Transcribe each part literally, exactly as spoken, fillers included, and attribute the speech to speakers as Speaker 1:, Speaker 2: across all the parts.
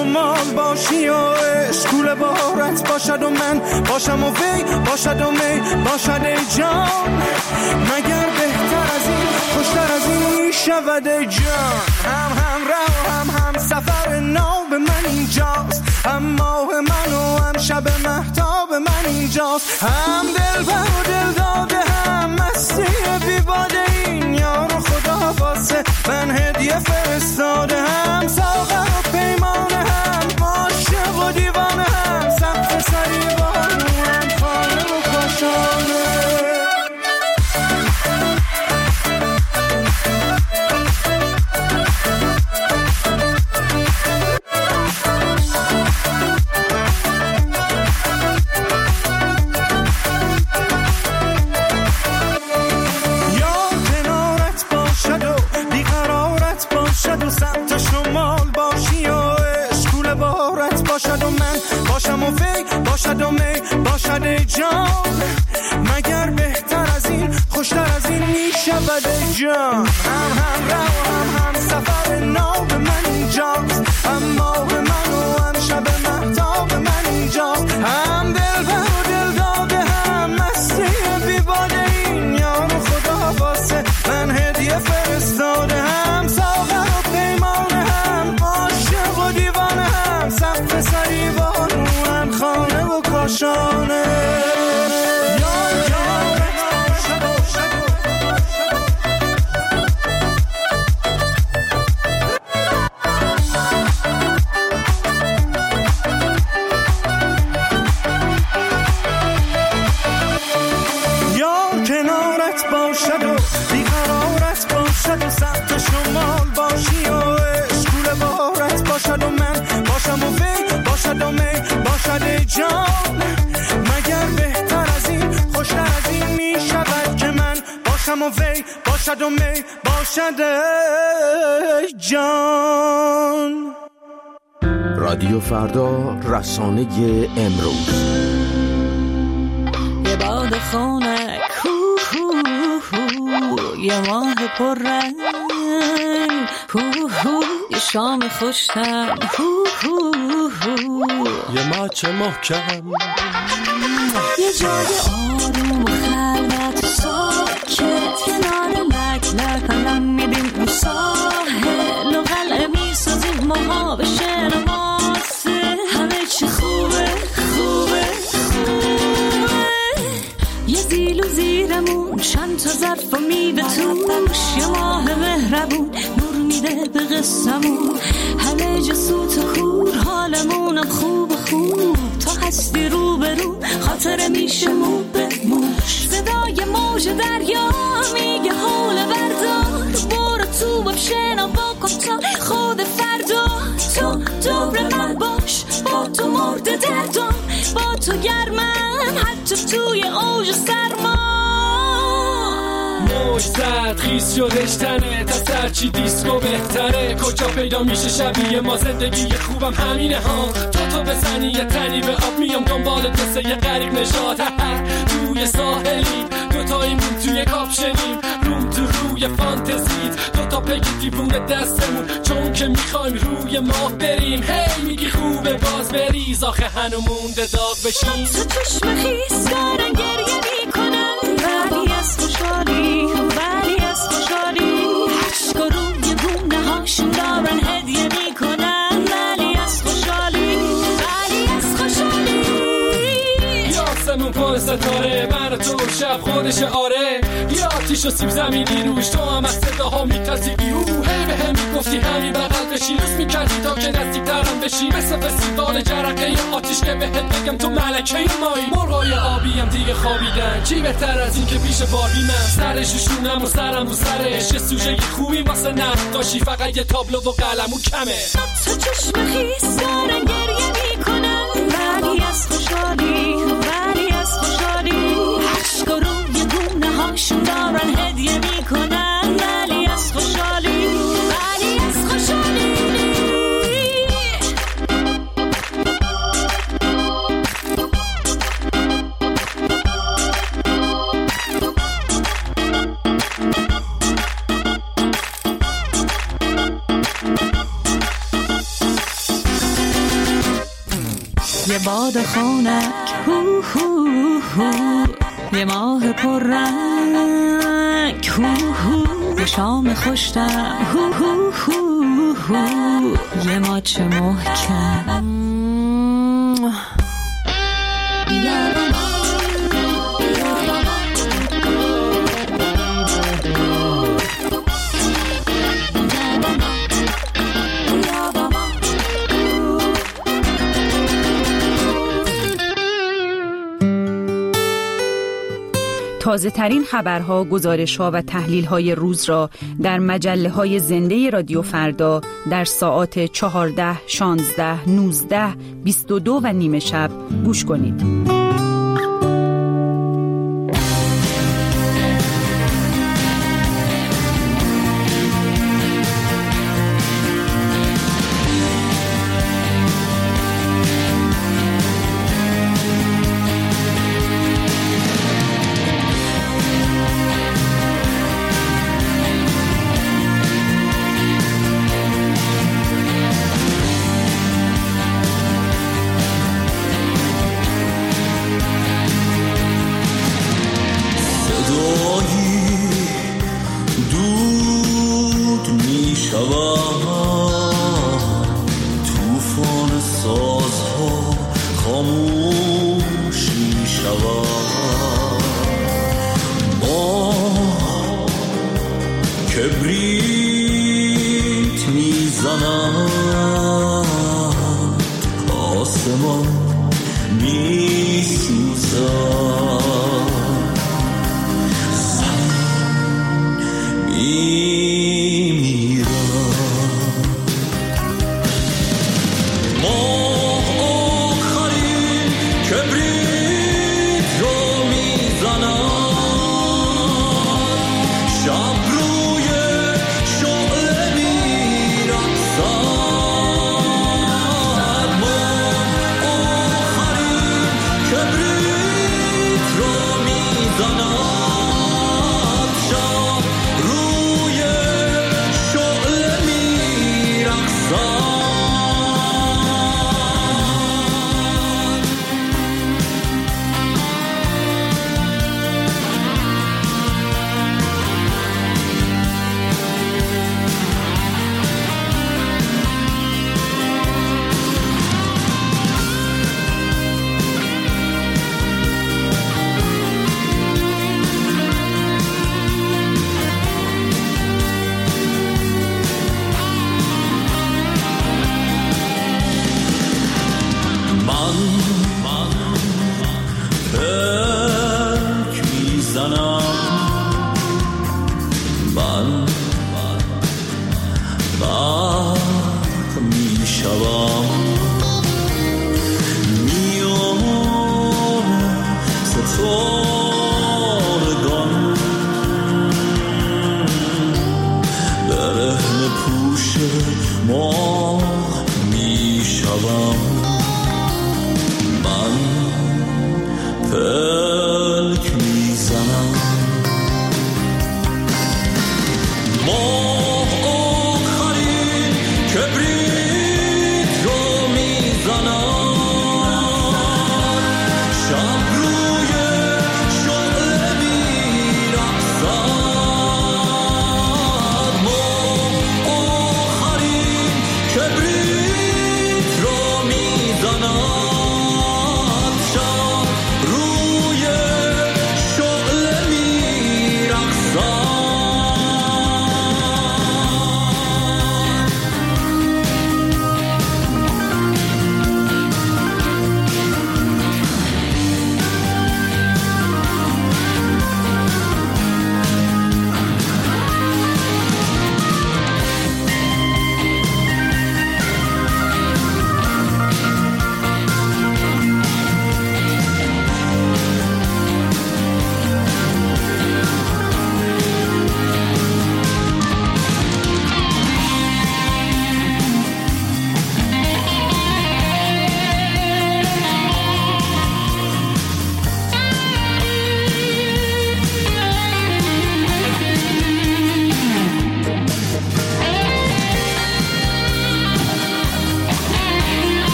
Speaker 1: شمال باشی و اشکول بارت باشد و من باشم و وی باشد و می باشد ای جان. مگر بهتر از این خوشتر از این می شود ای جان. هم هم رو هم هم سفر نو به من اینجاست، هم ماه من و هم شب مهتاب من اینجاست، هم دل بر و دل داده هم مستی بی باده این یار و خدا واسه من هدیه فرستاده. هم ساغر و پیمانه هم عاشق و دیوانه هم سقف سریبان هم خانه و کاشانه. سمت شمال باشی و اشکول بارت باشد و من باشم و وی باشد و می باشد ای جان. مگر بهتر از این خوشتر از این می شود ای جان. هم هم رو هم هم سفر نو به من اینجاست، هم ماه من و هم شب مهتاب من اینجاست، هم دل بر و دل داده هم مستی بی باده این یار و خدا واسه من هدیه فرستاده. هم ساغر و پیمانه هم عاشق و دیوانه هم سقف سریبان هم خانه و کاشانه. سمت شمال باشی و اشکول بارت باشد و من باشم و وی باشد و می باشد ای جان. مگر بهتر از این خوشتر از این می شود که من باشم و وی باشد و می باشد ای جان.
Speaker 2: رادیو فردا، رسانه امروز.
Speaker 3: یه باد خونک یه ماه پر رنگ، یه شام خوشتم،
Speaker 4: یه ماچ محکم،
Speaker 3: یه جای آروم و خلوت ساکت، کنار لک لک الان میدیم اون ساحل و قلعه میسازیم ما به شعر واسه همه چی خوبه خوبه خوبه. یه زیل و زیرمون چند تا ظرف و میده توش، یه ماه مهربون نور میده به قصمون، همه جا سوت و کور حالمونم خوب خوب، تا هستی رو به رو خاطره میشه مو به موش. صدای موج دریا میگه حول بردار، برو تو باب شنا بکن تا خود فردا. تو دور من باش با تو مرد دردم، با تو گرمم حتی توی اوج سرما.
Speaker 4: موج زد خیز شدش تنه تا سرچی دیسکو بهتره، کجا پیدا میشه شبیه ما زندگی خوبم همینه ها. تو تو بزنی یه تنی به آب میام دنبال قصه یه غریب نشاط توی ساحلی، دوتاییمون توی کاپشنیم روم تو روی فانتزیت، دوتا بگی دیوونه دستمون چون که میخوایم روی ماه بریم. هی میگی خوبه باز بریز آخه هنو مونده داغ بشیم.
Speaker 3: تو چشم خیس دارن گریه میکنن ولی از خوشحالی، ولی از خوشحالی عشق و روی گونه هاشون دارن هدیه میکنن ولی از خوشحالی، ولی از خوشحالی.
Speaker 4: یاسمون پر ستاره من تو شب خودش آره، یا آتیش و سیب زمینی روش تو هم از صداها میترسیدی او هی به هم میگفتی همین بغل بشی، لوس میکردی تا که نزدیک ترم بشی، مثل فستیوال جرقه یا آتیش که بهت بگم تو ملکه مایی. مرغای آبی هم دیگه خوابیدن، چی بهتر از این که پیش باربی من سرش شونم و سرم رو سرش، یه سوژه خوبی واسه نقاشی فقط یه تابلو و قلمو کمه.
Speaker 3: تو چشم خیس دارن گریه میکنن ولی از خوشحالی، ولی از خوشحالی عشق و روی گونه هاشون دارن هدیه میکنن ولی از خوشحالی، ولی از خوشحالی. یه باد خونک هو هو هو، یه ماه پر رنگ هو هو، یه شام خوشتم هو هو هو هو، یه ماچ محکم
Speaker 5: تازه ترین خبرها، گزارش‌ها و تحلیل‌های روز را در مجله‌های زنده رادیو فردا در ساعات چهارده، شانزده، نوزده، بیست و دو و نیمه شب گوش کنید.
Speaker 6: کبریت میزند آسمان میسوزد زمین میمیرد ماه آخرین کبریت رو میزند شب روی شعله میرقصد ماه آخرین کبریت رو میزند شب روی شعله میرقصد من من پک میزنم من برق میشوم میان ستارگان برهنه پوش ماه میشوم من پلک میزنم ماه آخرین کبریت رو میزند شب روی شعله میرقصد ماه آخرین کبریت رو میزند شب روی شعله میرقصد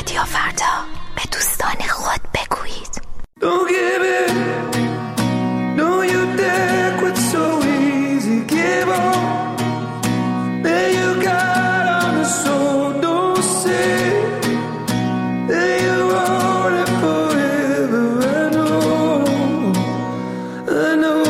Speaker 7: رادیو فردا، به دوستان خود بگویید.
Speaker 1: Don't give it. No, you dare quit so easy. Give up. There you got on the soul. Don't say that you want it forever. I know, I know.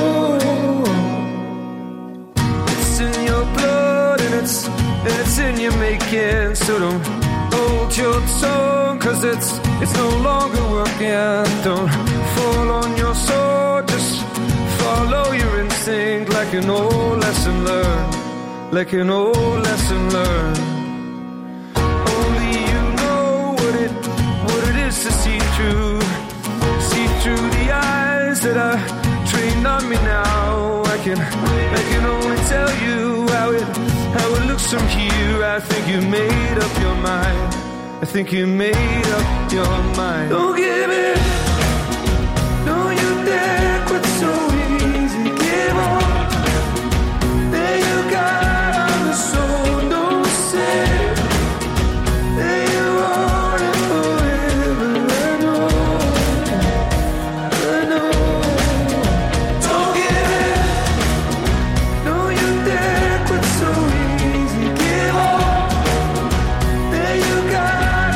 Speaker 1: It's in your blood and it's it's in your making. So don't hold your tongue, 'cause it's it's no longer working. Don't fall on your sword, just follow your instinct, like an old lesson learned, like an old lesson learned. Only you know what it what it is to see through, see through the eyes that are trained on me now. I can I can only tell you how it how it looks from here. I think you made up your mind. I think you made up your mind. Don't give it. No, you dare quit so easy. Give up. There you got on the soul. Don't say that you want it forever. I know, I know. Don't give it. No, you dare quit so easy. Give up. There you got.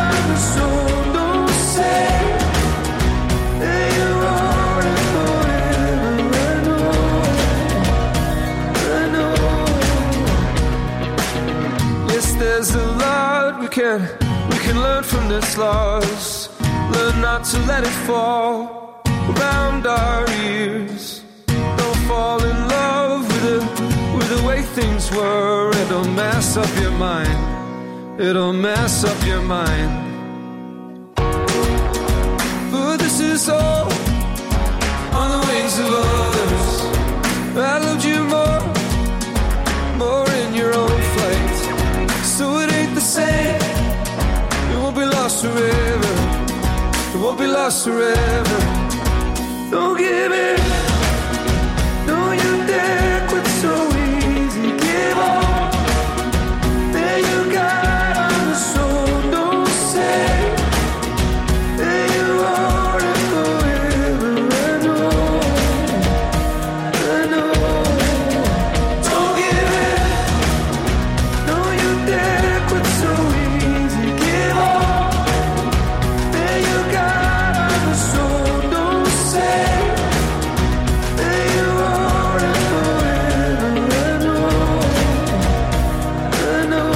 Speaker 1: There's a lot we can we can learn from this loss. Learn not to let it fall around our ears. Don't fall in love with the with the way things were. It'll mess up your mind. It'll mess up your mind. But this is all on the wings of others. I loved you more, more in your own flight. So it ain't the same. It won't be lost forever. It won't be lost forever. Don't give it. No, you dare quit so easy. Give up. There you got on the soul. Don't say that you want it forever. I know, I know. Don't give it. No, you dare quit so easy. Give up. There you got on the soul. Don't say that you want it forever. I know, I know.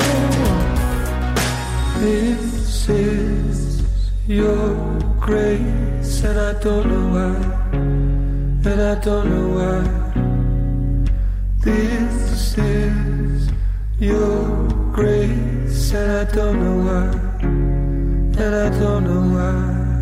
Speaker 1: This is your grace, and I don't know why, and I don't know why. This is your grace, and I don't know why, and I don't know why.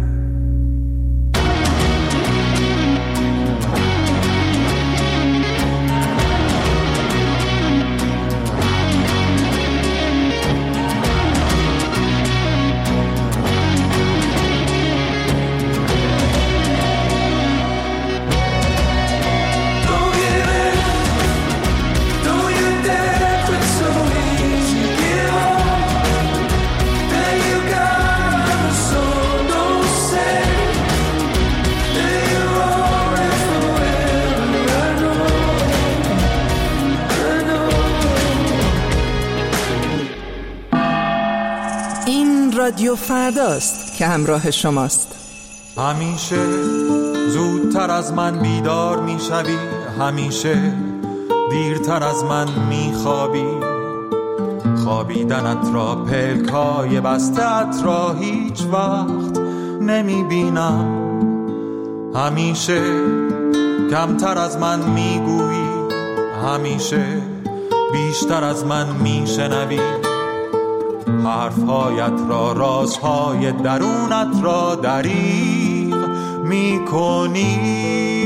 Speaker 8: رادیو فرداست که همراه شماست.
Speaker 9: همیشه زودتر از من بیدار میشوی، همیشه دیرتر از من میخوابی. خوابیدنت را پلکای بسته‌ات را هیچ وقت نمیبینم. همیشه کمتر از من میگویی، همیشه بیشتر از من میشنوی. حرفهایت را، رازهای درونت را دریغ میکنی.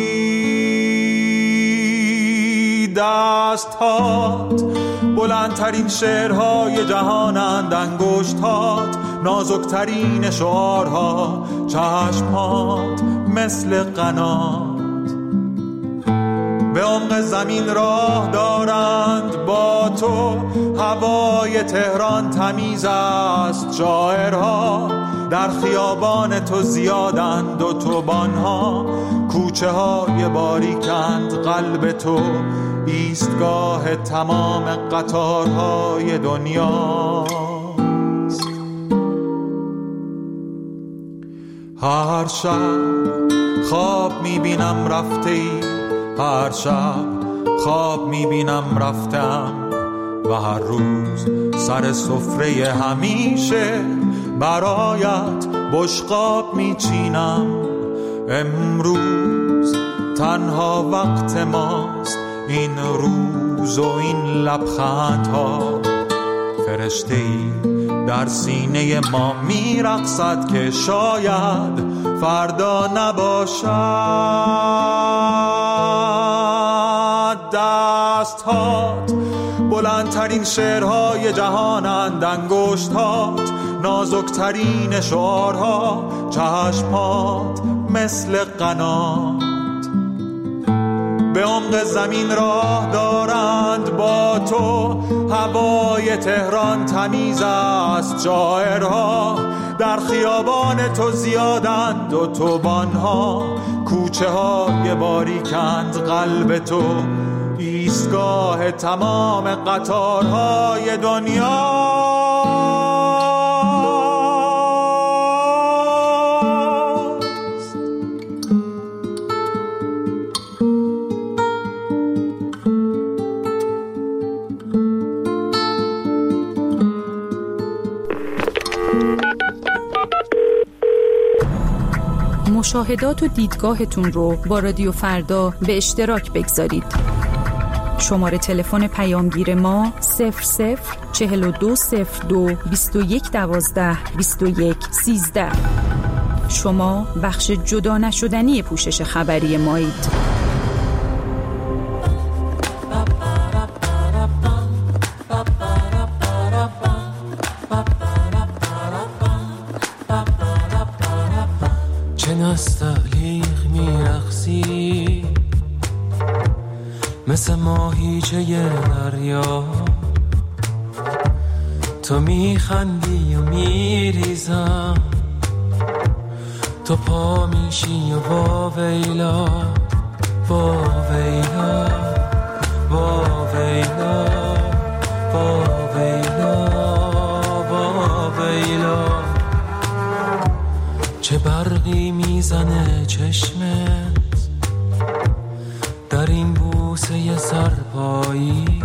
Speaker 9: دستهات بلندترین شعرهای جهانند، انگشتهات نازکترین شعارها، چشمهات مثل قنات. به عمق زمین راه دارند با تو. هوای تهران تمیز است، شاعرها در خیابان تو زیادند و توبانها. کوچه های باریکند قلب تو، ایستگاه تمام قطارهای دنیا. هر شب خواب میبینم رفته ای، هر شب خواب میبینم رفتم و هر روز سر سفره همیشه برایت بشقاب میچینم. امروز تنها وقت ماست، این روز و این لبخندها. فرشته‌ای در سینه ما میرقصد که شاید فردا نباشد. دست‌هات بلندترین شعرهای جهانند، انگشت‌هات نازکترین شعارها، چشم‌هات مثل قنات به عمق زمین راه دارند با تو. هوای تهران تمیز است، شاعرها در خیابان تو زیادند و توبانها. کوچه های باریکند قلب تو، ایستگاه تمام قطارهای دنیا.
Speaker 5: مشاهدات و دیدگاهتون رو با رادیو فردا به اشتراک بگذارید. شماره تلفن پیامگیر ما صفر صفر چهل و دو صفر دو بیست و یک دوازده بیست و یک سیزده. شما بخش جدا نشدنی پوشش خبری مایید.
Speaker 10: نستعلیق میرقصی مثل ماهیچه دریا، تو میخندی و میریزم، تو پا میشی و با ویلا با ویلا با ویلا با ویلا با ویلا. چه برقی میزنه چشمت در این بوسه سرپایی،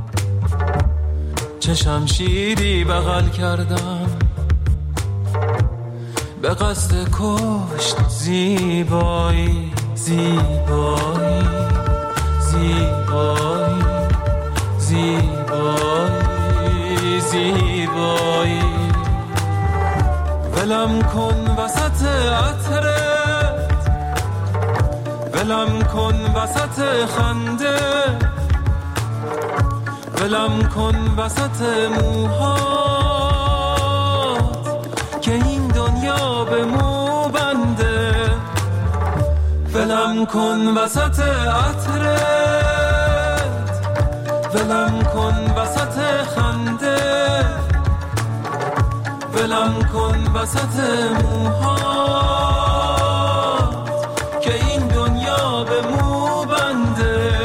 Speaker 10: چه شمشیری بغل کردم به قصد کشت زیبایی زیبایی زیبایی زیبایی زیبایی. ولم کن وسط عطرت، ولم کن وسط خنده، ولم کن وسط موهات که این دنیا به مو بنده. ولم کن وسط عطرت، ولم کن وسط خنده، ولم کن وسط موهات که این دنیا به مو بنده.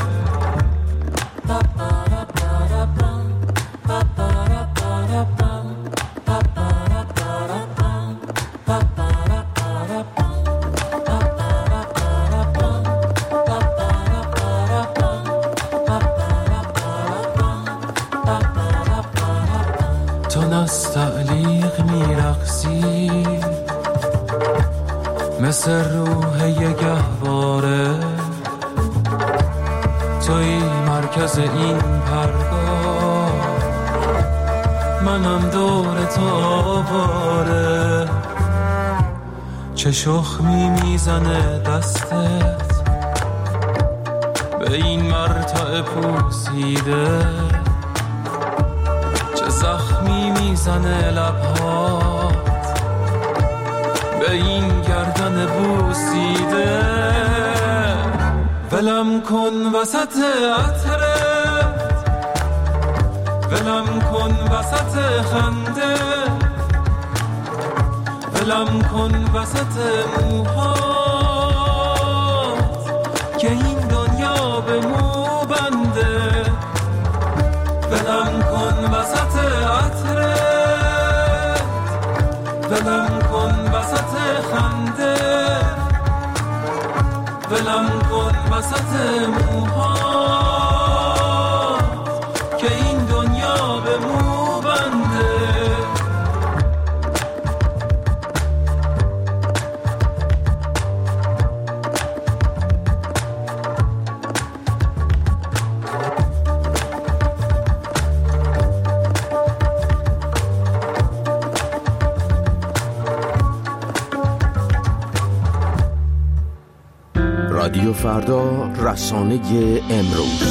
Speaker 10: تو نستعلیق میرقصی مثل روح یه گهواره، توی مرکز این پرگاه، منم دور تو آواره. چه شخمی میزنه دستت به این مرتع پوسیده، چه زخمی میزنه لبهات به این گردن بوسیده. ولم کن وسط عطرت، ولم کن وسط خنده، ولم کن وسط موهات که این دنیا به مو بنده. ولم کن وسط عطرت، ولم کن وسط خنده، ولم کن وسط موهات که این دنیا به مو بنده.
Speaker 2: رادیو فردا، رسانه امروز.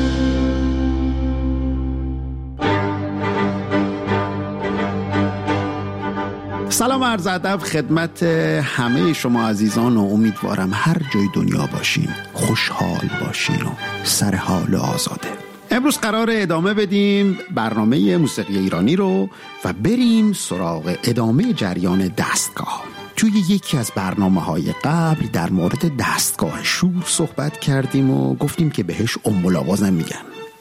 Speaker 11: سلام و عرض ادب خدمت همه شما عزیزان و امیدوارم هر جای دنیا باشین خوشحال باشین و سر حال و آزاده. امروز قرار ادامه بدیم برنامه موسیقی ایرانی رو و بریم سراغ ادامه جریان دستگاه. توی یکی از برنامه‌های قبل در مورد دستگاه شور صحبت کردیم و گفتیم که بهش ام الآواز میگن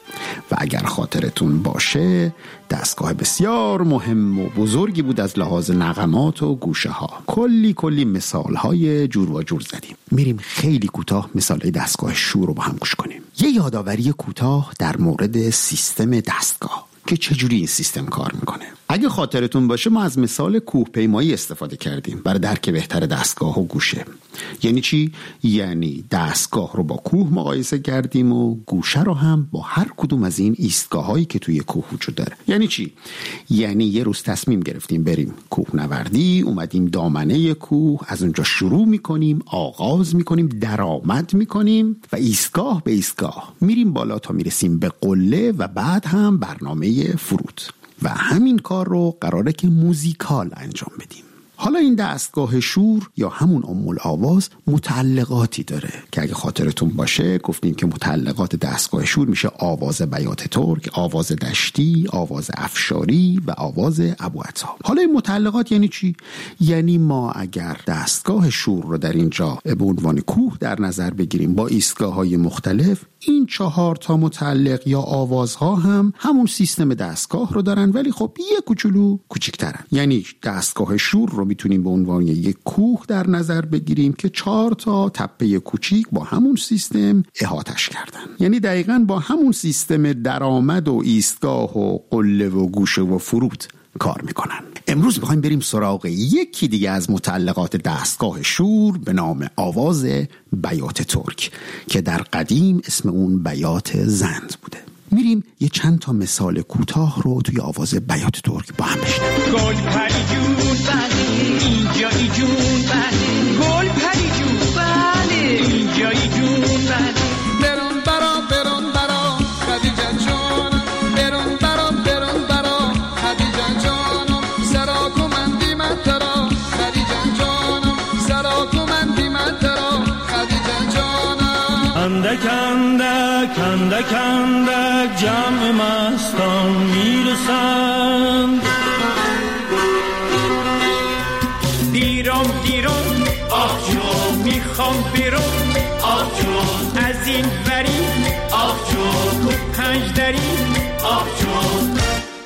Speaker 11: و اگر خاطرتون باشه دستگاه بسیار مهم و بزرگی بود از لحاظ نغمات و گوشه ها. کلی کلی مثال های جور و جور زدیم. میریم خیلی کوتاه مثال دستگاه شور رو با هم گوش کنیم. یه یادآوری کوتاه در مورد سیستم دستگاه که چجوری این سیستم کار میکنه. اگه خاطرتون باشه ما از مثال کوه پیمایی استفاده کردیم برای درک بهتر دستگاه و گوشه. یعنی چی؟ یعنی دستگاه رو با کوه مقایسه کردیم و گوشه رو هم با هر کدوم از این ایستگاه هایی که توی کوه وجود داره. یعنی چی؟ یعنی یه روز تصمیم گرفتیم بریم کوه نوردی، اومدیم دامنه کوه، از اونجا شروع میکنیم، آغاز میکنیم، درآمد میکنیم و ایستگاه به ایستگاه میریم بالا تا میرسیم به قله و بعد هم برنامه فرود. و همین کار رو قراره که موزیکال انجام بدیم. حالا این دستگاه شور یا همون ام الآواز متعلقاتی داره که اگه خاطرتون باشه گفتیم که متعلقات دستگاه شور میشه آواز بیات ترک، آواز دشتی، آواز افشاری و آواز ابوعطا. حالا این متعلقات یعنی چی؟ یعنی ما اگر دستگاه شور رو در اینجا به عنوان کوه در نظر بگیریم با ایستگاه‌های مختلف، این چهار تا متعلق یا آوازها هم همون سیستم دستگاه رو دارن ولی خب یه کوچولو کوچیک‌ترن. یعنی دستگاه شور رو میتونیم به عنوان یک کوه در نظر بگیریم که چهار تا تپه کوچیک با همون سیستم احاطش کردن. یعنی دقیقاً با همون سیستم درآمد و ایستگاه و قله و گوشه و فرود کار میکنن. امروز میخوایم بریم سراغ یکی دیگه از متعلقات دستگاه شور به نام آواز بیات ترک که در قدیم اسم اون بیات زند بوده. میریم یه چند تا مثال کوتاه رو توی آواز بیات ترک با هم بشنویم.
Speaker 1: گل پری جون بله اینجایی جون بله، گل پری جون بله اینجایی جون بله، برون برا برون برا خدیجه جانم، برون برا برون برا خدیجه جانم، سرا کمندی من ترا خدیجه جانم، سرا کمندی من ترا خدیجه جانم.
Speaker 6: اندک اندک اندک اندک جمع مستان میرسند،
Speaker 1: دیرم دیرم آخ جون میخوام بیرون، آخ جون از این وری، آخ جون تو پنج دری، آخ جون.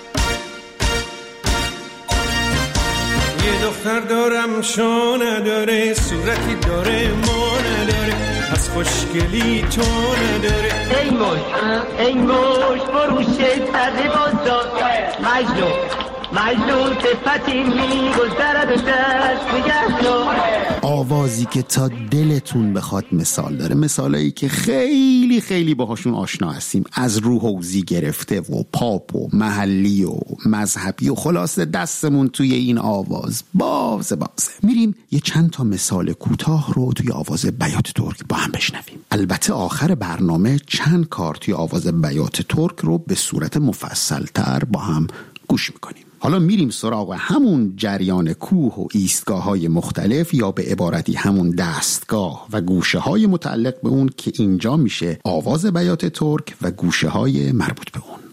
Speaker 1: یه دختر دارم شو نداره، صورتی داره ما نداره، از خوشگلی تو نداره.
Speaker 12: ای موش ای موش بروشه تره بازداد مجنون مجنون صفتی میگذرد و دست نگه دار.
Speaker 11: آوازی که تا دلتون بخواد مثال داره، مثالایی که خیلی خیلی باهاشون آشنا هستیم، از روح حوزی گرفته و پاپ و محلی و مذهبی و خلاصه دستمون توی این آواز بازه بازه. میریم یه چند تا مثال کوتاه رو توی آواز بیات ترک با هم بشنویم. البته آخر برنامه چند کار توی آواز بیات ترک رو به صورت مفصل تر با هم گوش میکنیم. حالا میریم سراغ همون جریان کوه و ایستگاه های مختلف، یا به عبارتی همون دستگاه و گوشه های متعلق به اون که اینجا میشه آواز بیات ترک و گوشه های مربوط به اون.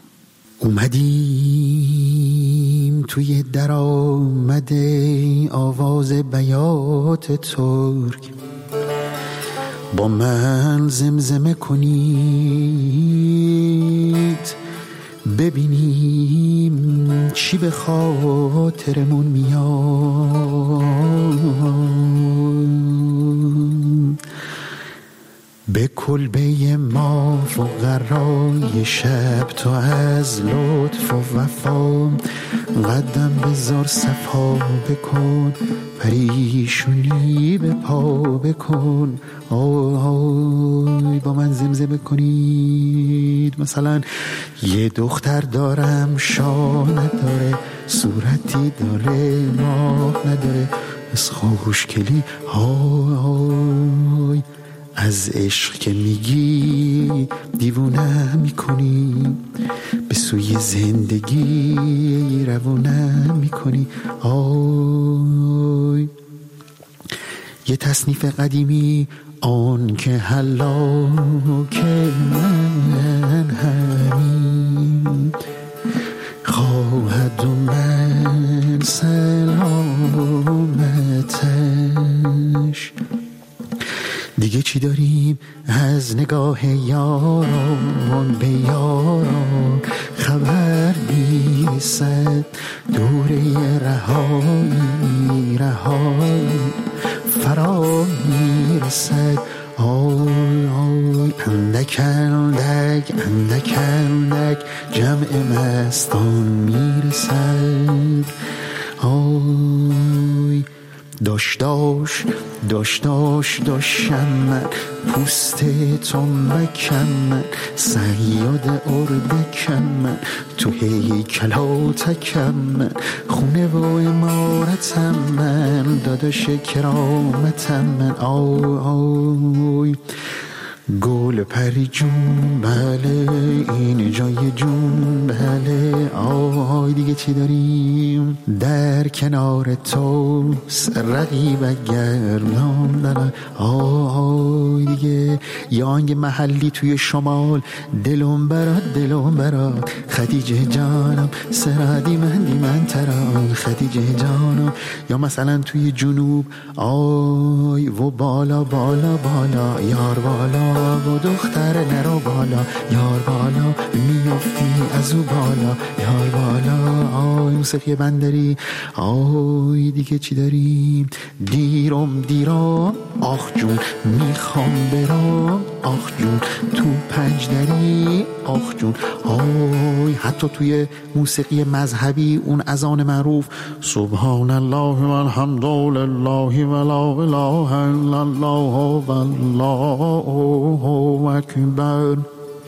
Speaker 11: اومدیم توی درآمد آواز بیات ترک، با من زمزمه کنید ببینیم چی به خاطرمون میاد. به کلبه ما فقرای شب تو از لطف و وفا قدم بذار صفا بکن، پریشونی به پا بکن. آی با من زمزمه کنید. مثلا یه دختر دارم شاه نداره، صورتی داره ماه نداره، از خوشگلی های از عشق که میگی دیوونه میکنی، به سوی زندگی روونه میکنی. آی یه تصنیف قدیمی آن که حلا که من همین خواهد و من سلامتش. دیگه چی داریم از نگاه یاران به یاران، خبر میرسد دوره رهایی رهایی فرا میرسد. آی آی اندک اندک اندک اندک جمع مستان میرسد. آی داش داش داش داش داشم من، پوست تو مکم من، صیاد اردکم من، تو هیکل تکم من، خونه و امارتم من، داداش کرامتم من. آی آی گل پری جون بله، این جای جون بله. آهای دیگه چی داریم در کنار تو رقیب گرم دلم. آهای دیگه یه آهنگ محلی توی شمال، دلم برات دلم برات خدیجه جانم، سرادی من دی من ترام خدیجه جانم. یا مثلا توی جنوب آی و بالا بالا بالا یار بالا و دختر نرو بالا یار بالا، میافتی از او بالا یار بالا. آی موسیقی بندری. آی دیگه چی داریم دیرم دیرم آخ جون میخوام برام آخ جون تو پنج دری آخ جون. آی حتی توی موسیقی مذهبی اون اذان معروف سبحان الله و الحمد لله و لا اله الا الله والله اکبر.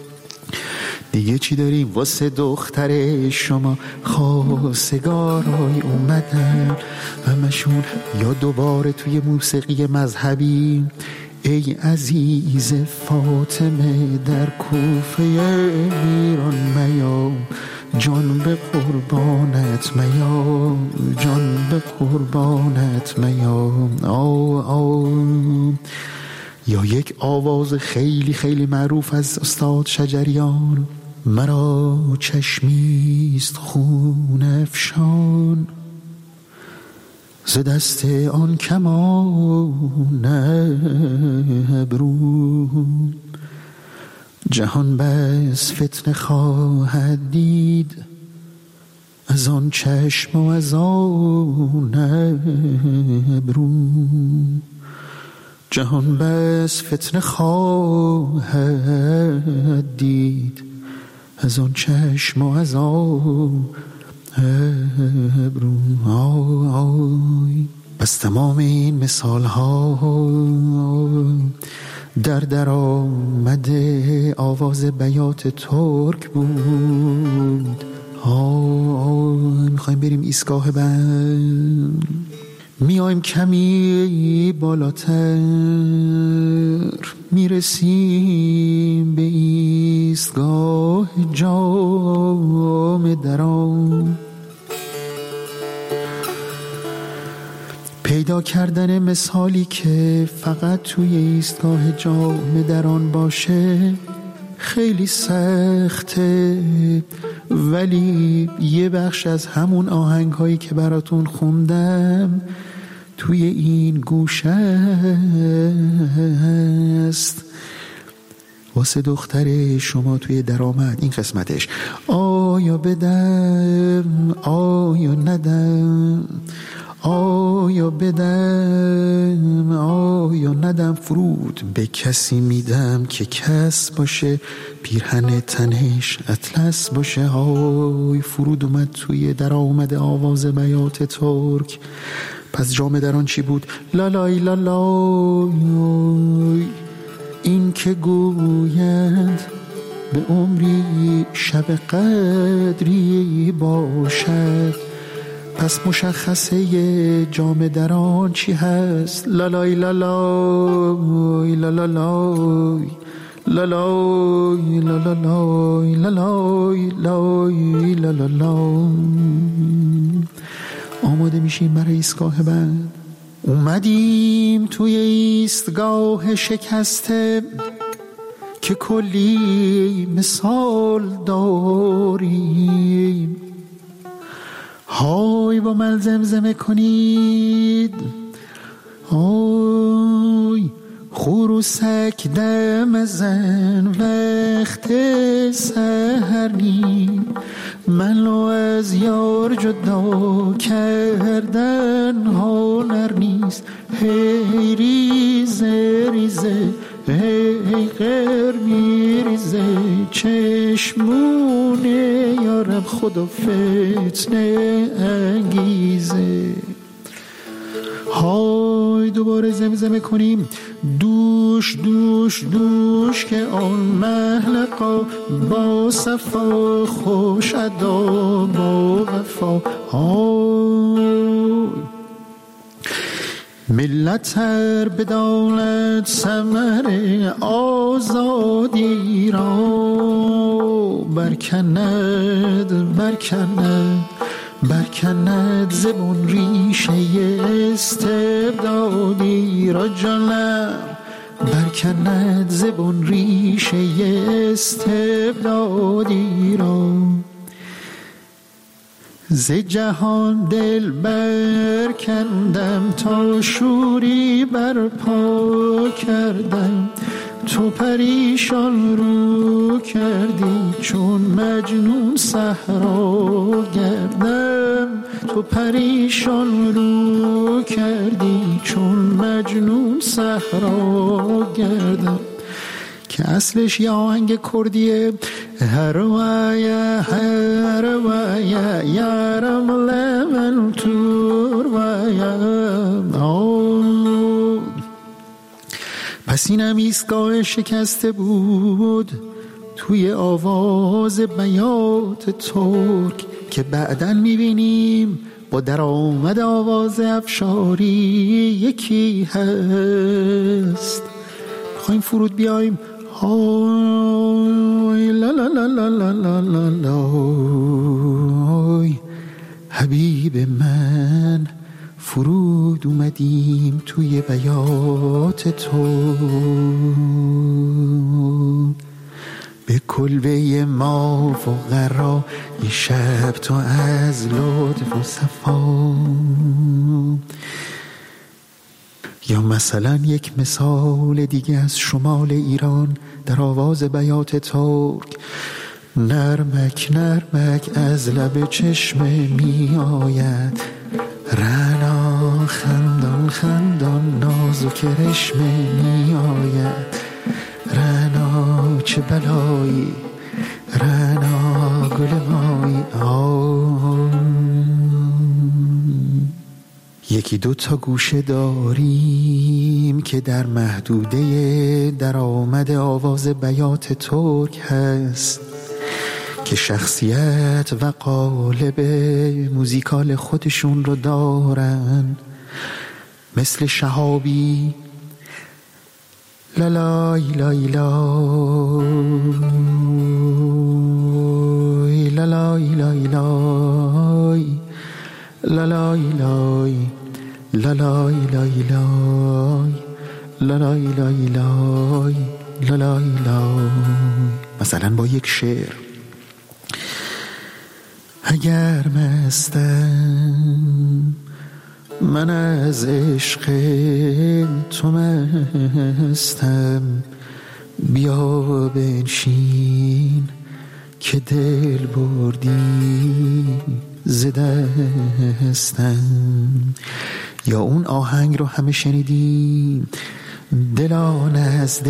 Speaker 11: دیگه چی داریم واسه دختر شما خواستگارای اومدن همشون، یا دوباره توی موسیقی مذهبی ای عزیز فاطمه در کوفه ایران میا، جان به قربانت میا جان به قربانت میا. آو آو یا یک آواز خیلی خیلی معروف از استاد شجریان، مرا چشمیست خون افشان ز دست آن کمان ابرو، جهان بس فتنه خواهد دید از آن چشم و از آن ابرو، جهان بس فتنه خواهد دید از آن چشم و از آن ابرو. آی بس تمام این مثال ها در در آمد آواز بیات ترک بود. آی میخوایم بریم ایستگاه بعد، میایم کمی بالاتر میرسیم به ایستگاه جام درام، پیدا کردن مثالی که فقط توی ایستگاه جامعه در آن باشه خیلی سخته، ولی یه بخش از همون آهنگ هایی که براتون خوندم توی این گوشه است واسه دختر شما توی درآمد. این قسمتش آیا بدم آیا ندم، آیا بدم آیا ندم، فرود به کسی میدم که کس باشه، پیرهن تنش اطلس باشه. های فرود اومد توی درآمد آواز بیات ترک. پس جام دران چی بود؟ لالای لالای، این که گویند به عمری شب قدری باشد. پس مشخصه جام دران چی هست؟ لالای لالای لالای لالای لالای لالای لالای لالای. آماده میشیم برای ایستگاه بعد. اومدیم توی ایستگاه شکسته که کلی مثال داریم. های با من زمزمه کنید، های خروسک دم زن وقت سحر نیم، منو از یار جدا کردن هنر نیست. هی ریزه ریزه هی غیر میریزه، چشمونه یارم خدا فتنه انگیزه. های دوباره زمزمه کنیم، دوش دوش دوش که آن محلقا با صفا خوش ادا با وفا. های ملت هر بداند ثمر آزادی را برکند برکند برکند زبون ریشه استبدادی را جانم، برکند زبون ریشه استبدادی را. ز جهان دل برکندم تا شوری برپا کردم، تو پریشان رو کردی چون مجنون صحرا گردم، تو پریشان رو کردی چون مجنون صحرا گردم. که اصلش یه آهنگ کردیه، هر ویا هر ویا یارم لمن تور ویا. پس اینم ایستگاه شکسته بود توی آواز بیات ترک که بعداً میبینیم با درآمد آواز افشاری یکی هست. میخوایم فرود بیایم، های لا لا لا لا لا لا لا لا، حبیب من فرود اومدیم توی بیات تو، به کلبه ما فقرا یه شب تو از لطف و صفا. یا مثلا یک مثال دیگه از شمال ایران در آواز بیات ترک، نرمک نرمک از لب چشمه می آید، رنا خندان خندان نازک رشمه می آید، رنا چه بلایی رنا گل مایی. یکی دو تا گوشه داریم که در محدوده درآمد آواز بیات ترک هست که شخصیت و قالب موزیکال خودشون رو دارن، مثل شهابی لالای لای لای لالای لای لای لالای لای لالای لای لای لالای لای لای لالای لای. مثلا با یک شعر: اگر مستم من از عشق تو مستم، بیا بنشین که دل بردی ز دستم. یا اون آهنگ رو همه شنیدیم: دلا نزد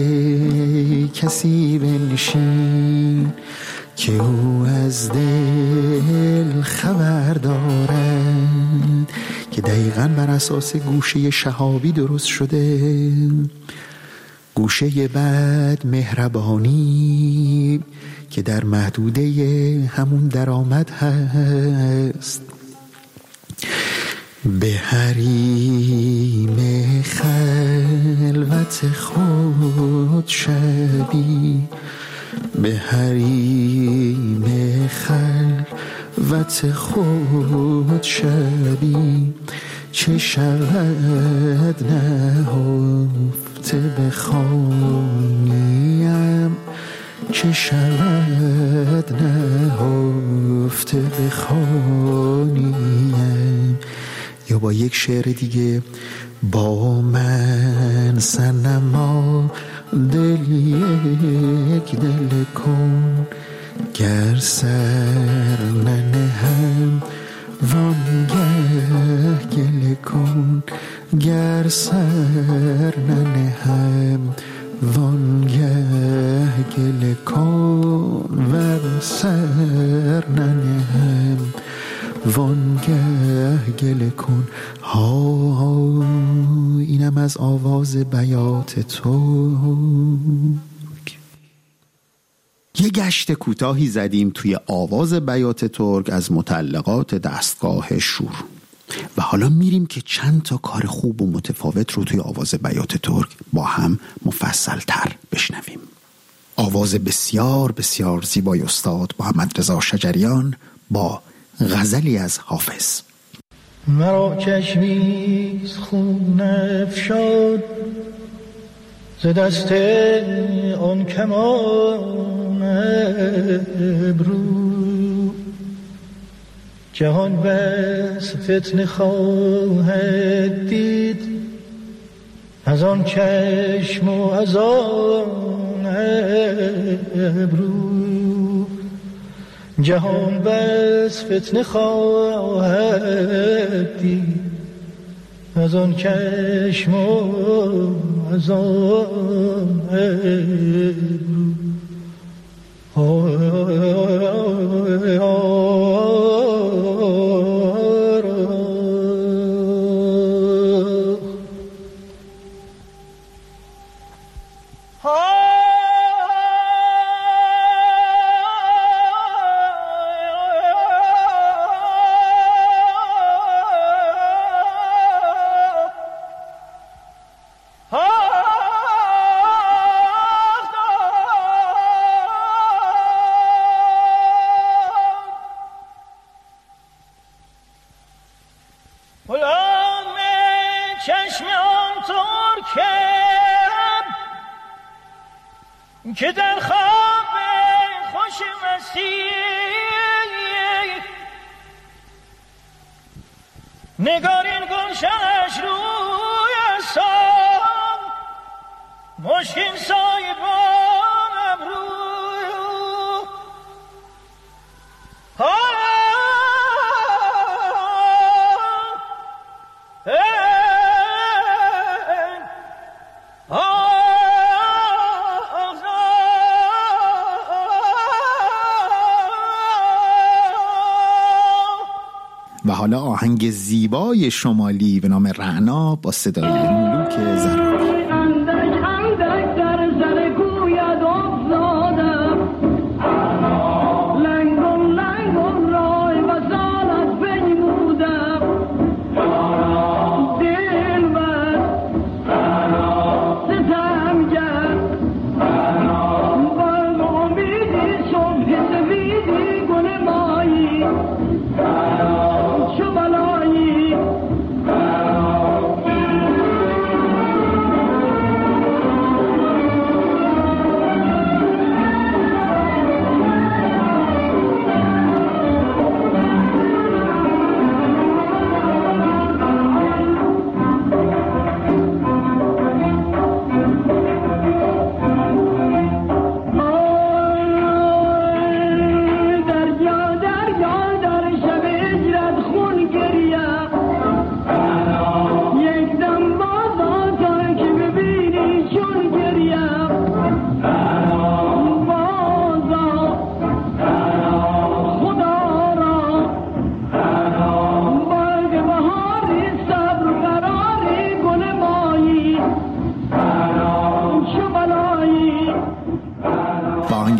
Speaker 11: کسی بنشین که او از دل خبر دارد، که دقیقاً بر اساس گوشه شهابی درست شده. گوشه بعد مهربانی که در محدوده همون درآمد هست. به حریم خلوت خود شبی، به حریم خلوت خود شبی، چه شود نهفته بخوانیم، چه شود نهفته بخوانیم. یا با یک شعر دیگه: با من صنما دل یک دل کن، گر سر ننهم وانگه گل کن، گر سر ننهم وانگه گل کن، ور سر ننهم وانگه گل کن. ها اینم از آواز بیات تو. یه گشت کوتاهی زدیم توی آواز بیات ترک از متعلقات دستگاه شور و حالا میریم که چند تا کار خوب و متفاوت رو توی آواز بیات ترک با هم مفصل تر بشنویم. آواز بسیار بسیار زیبای استاد محمد رضا شجریان با غزلی از حافظ.
Speaker 13: مرا چشمیز خون افشاد ز دست آن کمان ابرو، جهان بس فتنه خواهد دید از آن چشم و از آن ابرو، جهان بس فتنه خواهد دید از آن چشم و از آن ابرو.
Speaker 14: که در خواب خوش مستی نگارین گلشنش روی سام مشکین سایبان ابرو
Speaker 11: و حالا آهنگ زیبای شمالی به نام رعنا با صدای ملوک زراری.
Speaker 14: Bye.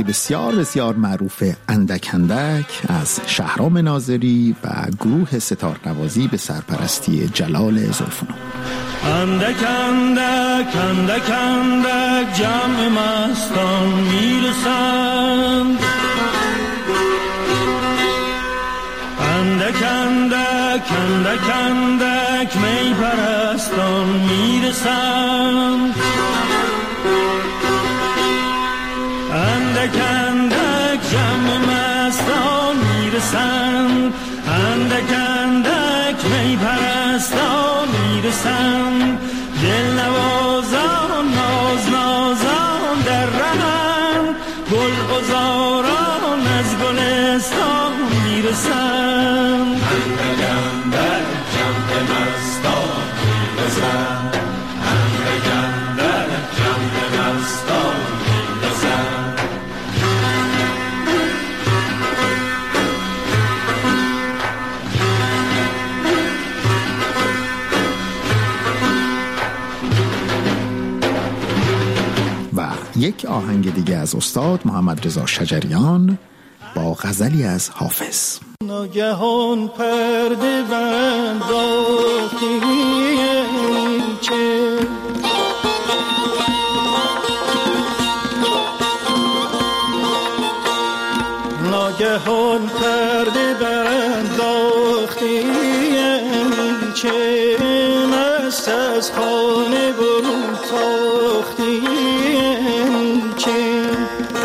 Speaker 11: بسیار بسیار معروف اندک اندک از شهرام ناظری و گروه ستار نوازی به سرپرستی جلال زلفنو.
Speaker 6: اندک اندک اندک اندک جمع مستان میرسند، اندک اندک اندک اندک می پرستان میرسند، اندک اندک جمع مستان میرسند، اندک اندک می پرستان میرسند، دل نوازان ناز نازان در رهند، گل غزاران از گلستان میرسند، اندک اندک جمع مستان میرسند، اندک اندک جمع مستان میرسند.
Speaker 11: یک آهنگ دیگه از استاد محمد رضا شجریان با غزلی از حافظ.
Speaker 13: ناگهان پرده بنداختی چه ناگهان پرده بنداختی چه مست از خانه برون تاختی چه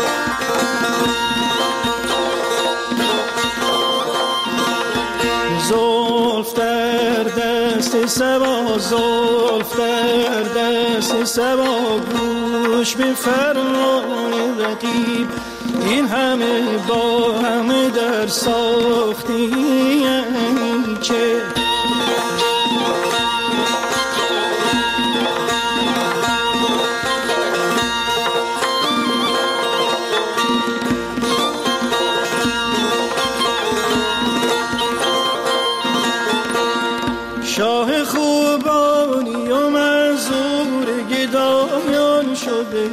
Speaker 13: زلف در دست سبا زلف در دست سبا گوش به فرمان رقیب این همه با همه در ساختی چه شاه خوبانی و منظور گدایان شده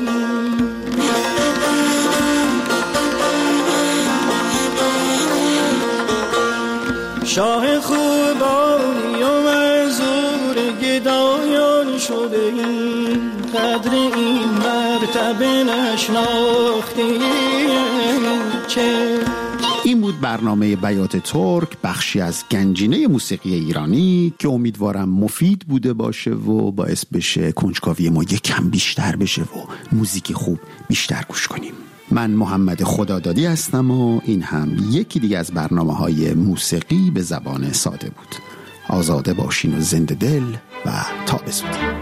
Speaker 13: شاه خوبانی و منظور گدایان شده قدر این مرتبه نشناختی چه.
Speaker 11: این بود برنامه بیات ترک، بخشی از گنجینه موسیقی ایرانی که امیدوارم مفید بوده باشه و باعث بشه کنجکاوی ما یک کم بیشتر بشه و موزیک خوب بیشتر گوش کنیم. من محمد خدادادی هستم و این هم یکی دیگه از برنامه‌های موسیقی به زبان ساده بود. آزاده باشین و زنده دل و تا بزودی.